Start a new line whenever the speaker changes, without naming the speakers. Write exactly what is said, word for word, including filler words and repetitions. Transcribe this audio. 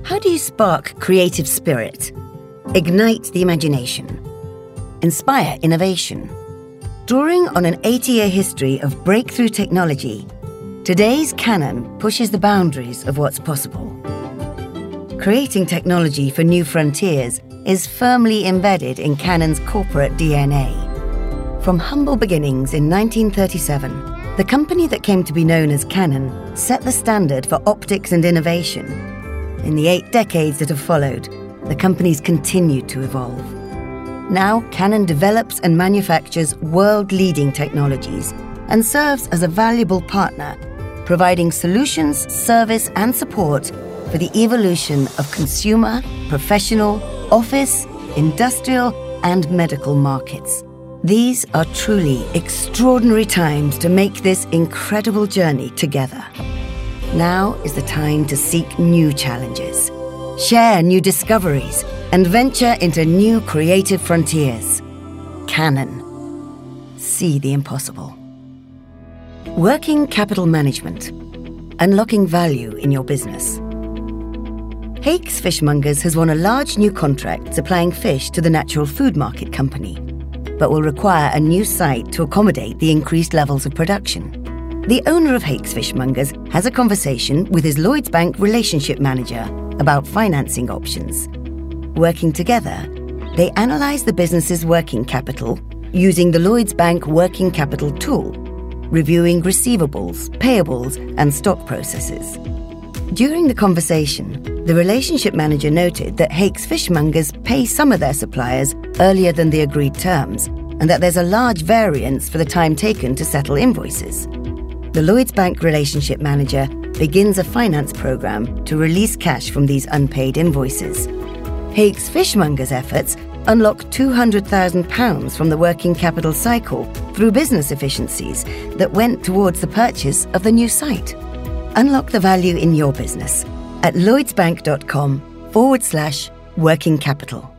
How do you spark creative spirit, ignite the imagination, inspire innovation? Drawing on an eighty-year history of breakthrough technology, today's Canon pushes the boundaries of what's possible. Creating technology for new frontiers is firmly embedded in Canon's corporate D N A. From humble beginnings in nineteen thirty-seven, the company that came to be known as Canon set the standard for optics and innovation. In the eight decades that have followed, the company's continued to evolve. Now, Canon develops and manufactures world-leading technologies and serves as a valuable partner, providing solutions, service, and support for the evolution of consumer, professional, office, industrial, and medical markets. These are truly extraordinary times to make this incredible journey together. Now is the time to seek new challenges, share new discoveries, and venture into new creative frontiers. Canon. See the impossible. Working capital management. Unlocking value in your business. Hakes Fishmongers has won a large new contract supplying fish to the Natural Food Market Company, but will require a new site to accommodate the increased levels of production. The owner of Hakes Fishmongers has a conversation with his Lloyds Bank relationship manager about financing options. Working together, they analyse the business's working capital using the Lloyds Bank working capital tool, reviewing receivables, payables, and stock processes. During the conversation, the relationship manager noted that Hakes Fishmongers pay some of their suppliers earlier than the agreed terms, and that there's a large variance for the time taken to settle invoices. The Lloyds Bank relationship manager begins a finance program to release cash from these unpaid invoices. Hakes Fishmongers' efforts unlock two hundred thousand pounds from the working capital cycle through business efficiencies that went towards the purchase of the new site. Unlock the value in your business at lloydsbank.com forward slash working capital.